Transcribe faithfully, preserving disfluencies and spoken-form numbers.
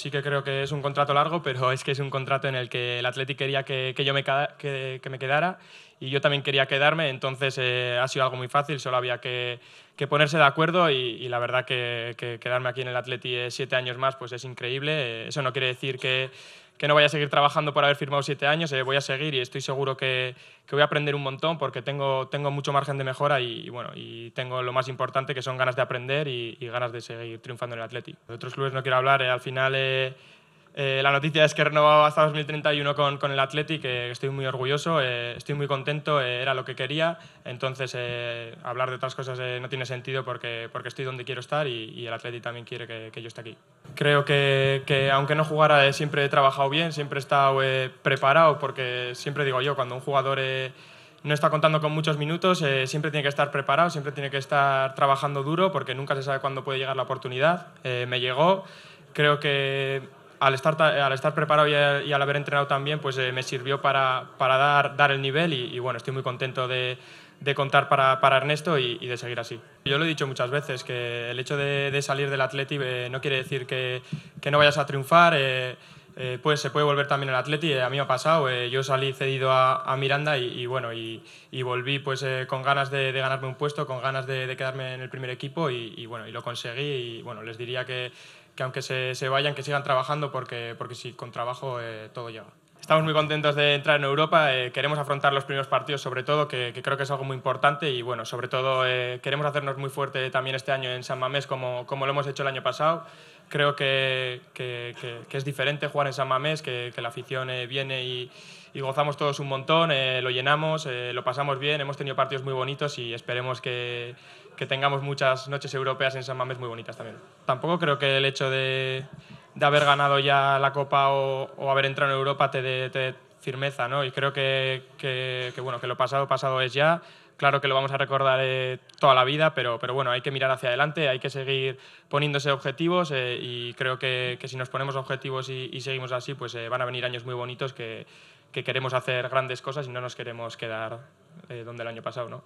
Sí que creo que es un contrato largo, pero es que es un contrato en el que el Athletic quería que, que yo me, cada- que, que me quedara y yo también quería quedarme, entonces eh, ha sido algo muy fácil, solo había que, que ponerse de acuerdo y, y la verdad que, que quedarme aquí en el Athletic eh, siete años más pues es increíble. Eh, eso no quiere decir que, que no vaya a seguir trabajando por haber firmado siete años, eh, voy a seguir y estoy seguro que, que voy a aprender un montón porque tengo, tengo mucho margen de mejora y, y bueno, y tengo lo más importante que son ganas de aprender y, y ganas de seguir triunfando en el Athletic. De otros clubes no quiero hablar, eh, al final eh, eh, la noticia es que he renovado hasta dos mil treinta y uno con, con el Athletic, eh, estoy muy orgulloso, eh, estoy muy contento, eh, era lo que quería, entonces eh, hablar de otras cosas eh, no tiene sentido porque, porque estoy donde quiero estar y, y el Athletic también quiere que, que yo esté aquí. Creo que, que aunque no jugara eh, siempre he trabajado bien, siempre he estado eh, preparado porque siempre digo yo, cuando un jugador eh, no está contando con muchos minutos, eh, siempre tiene que estar preparado, siempre tiene que estar trabajando duro porque nunca se sabe cuándo puede llegar la oportunidad. Eh, me llegó, creo que al estar, al estar preparado y, a, y al haber entrenado tan bien, pues eh, me sirvió para, para dar, dar el nivel y, y bueno, estoy muy contento de, de contar para, para Ernesto y, y de seguir así. Yo lo he dicho muchas veces, que el hecho de, de salir del Athletic eh, no quiere decir que, que no vayas a triunfar, eh, eh, pues se puede volver también al Athletic, eh, a mí me ha pasado, eh, yo salí cedido a, a Miranda y, y bueno, y, y volví pues eh, con ganas de, de ganarme un puesto, con ganas de, de quedarme en el primer equipo y, y bueno, y lo conseguí y bueno, les diría que que aunque se, se vayan, que sigan trabajando porque, porque sí, con trabajo eh, todo llega. Estamos muy contentos de entrar en Europa, eh, queremos afrontar los primeros partidos sobre todo, que, que creo que es algo muy importante y bueno, sobre todo eh, queremos hacernos muy fuerte también este año en San Mamés como, como lo hemos hecho el año pasado. Creo que, que, que, que es diferente jugar en San Mamés, que, que la afición eh, viene y, y gozamos todos un montón, eh, lo llenamos, eh, lo pasamos bien, hemos tenido partidos muy bonitos y esperemos que, que tengamos muchas noches europeas en San Mamés muy bonitas también. Tampoco creo que el hecho de, de haber ganado ya la Copa o, o haber entrado en Europa te dé te dé firmeza, ¿no? Y creo que, que, que, bueno, que lo pasado pasado es ya. Claro que lo vamos a recordar eh, toda la vida, pero, pero bueno, hay que mirar hacia adelante, hay que seguir poniéndose objetivos eh, y creo que, que si nos ponemos objetivos y, y seguimos así, pues eh, van a venir años muy bonitos que, que queremos hacer grandes cosas y no nos queremos quedar eh, donde el año pasado, ¿no?